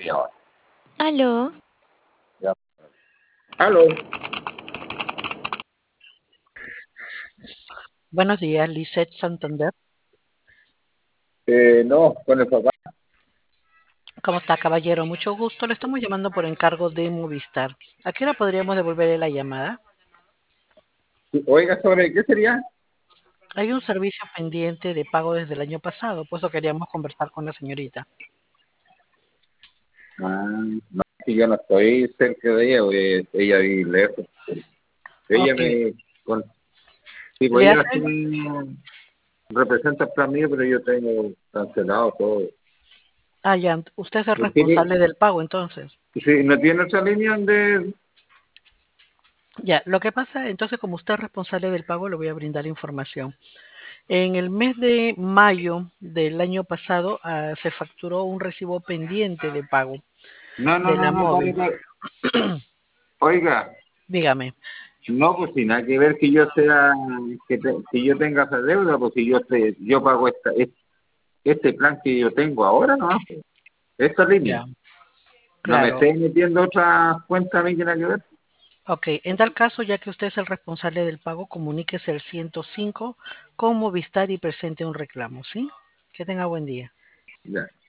ahora. Aló, Ya. Aló. Buenos días, Lisette Santander. No, con el papá. ¿Cómo está, caballero? Mucho gusto. Le estamos llamando por encargo de Movistar. ¿A qué hora podríamos devolverle la llamada? Oiga, ¿sobre qué sería? Hay un servicio pendiente de pago desde el año pasado, por eso queríamos conversar con la señorita. No, si yo no estoy cerca de ella, ella vive lejos. Ella Ok. me... Con, sí, pues ¿Le ella hace? sí representa el plan mío, pero yo tengo cancelado todo. Ah, ya. Usted es el ¿Tiene, responsable del pago, entonces. sí, ¿no tiene otra línea de...? Ya, lo que pasa, entonces, como usted es responsable del pago, le voy a brindar información. En el mes de mayo del año pasado, se facturó un recibo pendiente de pago No, no, de no, la no, móvil. Oiga, Dígame. no, pues sin nada que ver que yo sea, que yo tenga esa deuda, pues si yo pago este plan que yo tengo ahora, ¿no? Esta línea. Ya, No me claro. esté metiendo otra cuenta a mí que nada que ver. Ok, en tal caso, ya que usted es el responsable del pago, comuníquese al 105 con Movistar y presente un reclamo, ¿sí? Que tenga buen día. Ya.